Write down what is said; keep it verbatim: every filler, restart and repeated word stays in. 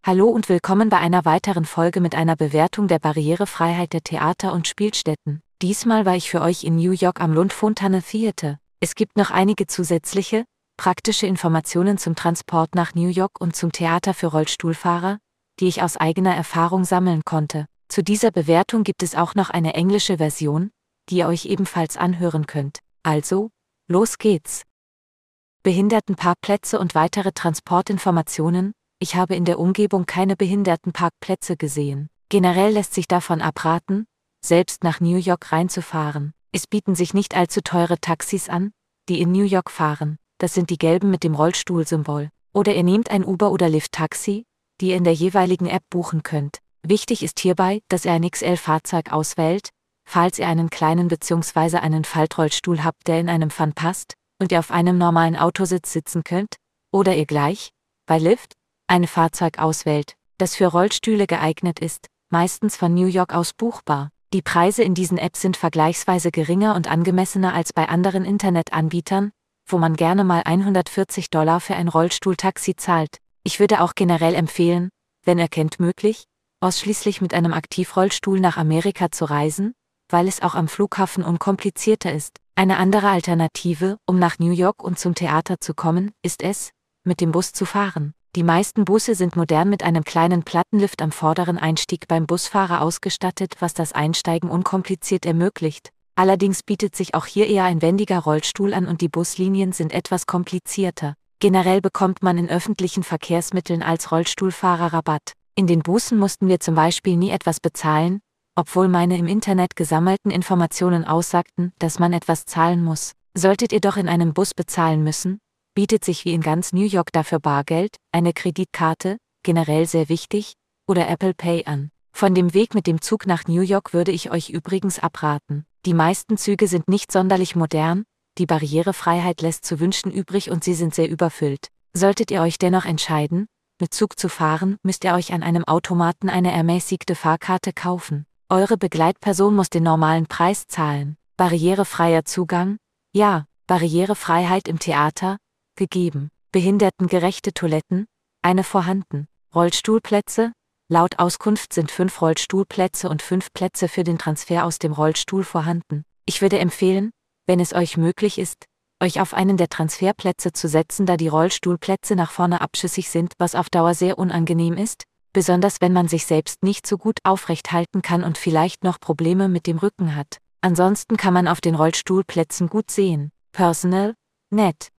Hallo und willkommen bei einer weiteren Folge mit einer Bewertung der Barrierefreiheit der Theater und Spielstätten. Diesmal war ich für euch in New York am Lund Fontana Theater. Es gibt noch einige zusätzliche, praktische Informationen zum Transport nach New York und zum Theater für Rollstuhlfahrer, die ich aus eigener Erfahrung sammeln konnte. Zu dieser Bewertung gibt es auch noch eine englische Version, die ihr euch ebenfalls anhören könnt. Also, los geht's! Behindertenparkplätze und weitere Transportinformationen. Ich habe in der Umgebung keine Behindertenparkplätze gesehen. Generell lässt sich davon abraten, selbst nach New York reinzufahren. Es bieten sich nicht allzu teure Taxis an, die in New York fahren. Das sind die gelben mit dem Rollstuhlsymbol. Oder ihr nehmt ein Uber- oder Lyft-Taxi, die ihr in der jeweiligen App buchen könnt. Wichtig ist hierbei, dass ihr ein X L-Fahrzeug auswählt, falls ihr einen kleinen bzw. einen Faltrollstuhl habt, der in einem Van passt, und ihr auf einem normalen Autositz sitzen könnt, oder ihr gleich, bei Lyft, ein Fahrzeug auswählt, das für Rollstühle geeignet ist, meistens von New York aus buchbar. Die Preise in diesen Apps sind vergleichsweise geringer und angemessener als bei anderen Internetanbietern, wo man gerne mal hundertvierzig Dollar für ein Rollstuhltaxi zahlt. Ich würde auch generell empfehlen, wenn erkennt möglich, ausschließlich mit einem Aktivrollstuhl nach Amerika zu reisen, weil es auch am Flughafen unkomplizierter ist. Eine andere Alternative, um nach New York und zum Theater zu kommen, ist es, mit dem Bus zu fahren. Die meisten Busse sind modern mit einem kleinen Plattenlift am vorderen Einstieg beim Busfahrer ausgestattet, was das Einsteigen unkompliziert ermöglicht. Allerdings bietet sich auch hier eher ein wendiger Rollstuhl an und die Buslinien sind etwas komplizierter. Generell bekommt man in öffentlichen Verkehrsmitteln als Rollstuhlfahrer Rabatt. In den Bussen mussten wir zum Beispiel nie etwas bezahlen, obwohl meine im Internet gesammelten Informationen aussagten, dass man etwas zahlen muss. Solltet ihr doch in einem Bus bezahlen müssen, bietet sich wie in ganz New York dafür Bargeld, eine Kreditkarte, generell sehr wichtig, oder Apple Pay an. Von dem Weg mit dem Zug nach New York würde ich euch übrigens abraten. Die meisten Züge sind nicht sonderlich modern, die Barrierefreiheit lässt zu wünschen übrig und sie sind sehr überfüllt. Solltet ihr euch dennoch entscheiden, mit Zug zu fahren, müsst ihr euch an einem Automaten eine ermäßigte Fahrkarte kaufen. Eure Begleitperson muss den normalen Preis zahlen. Barrierefreier Zugang? Ja, Barrierefreiheit im Theater? Gegeben. Behindertengerechte Toiletten? Eine vorhanden. Rollstuhlplätze? Laut Auskunft sind fünf Rollstuhlplätze und fünf Plätze für den Transfer aus dem Rollstuhl vorhanden. Ich würde empfehlen, wenn es euch möglich ist, euch auf einen der Transferplätze zu setzen, da die Rollstuhlplätze nach vorne abschüssig sind, was auf Dauer sehr unangenehm ist, besonders wenn man sich selbst nicht so gut aufrecht halten kann und vielleicht noch Probleme mit dem Rücken hat. Ansonsten kann man auf den Rollstuhlplätzen gut sehen. Personal? Nett.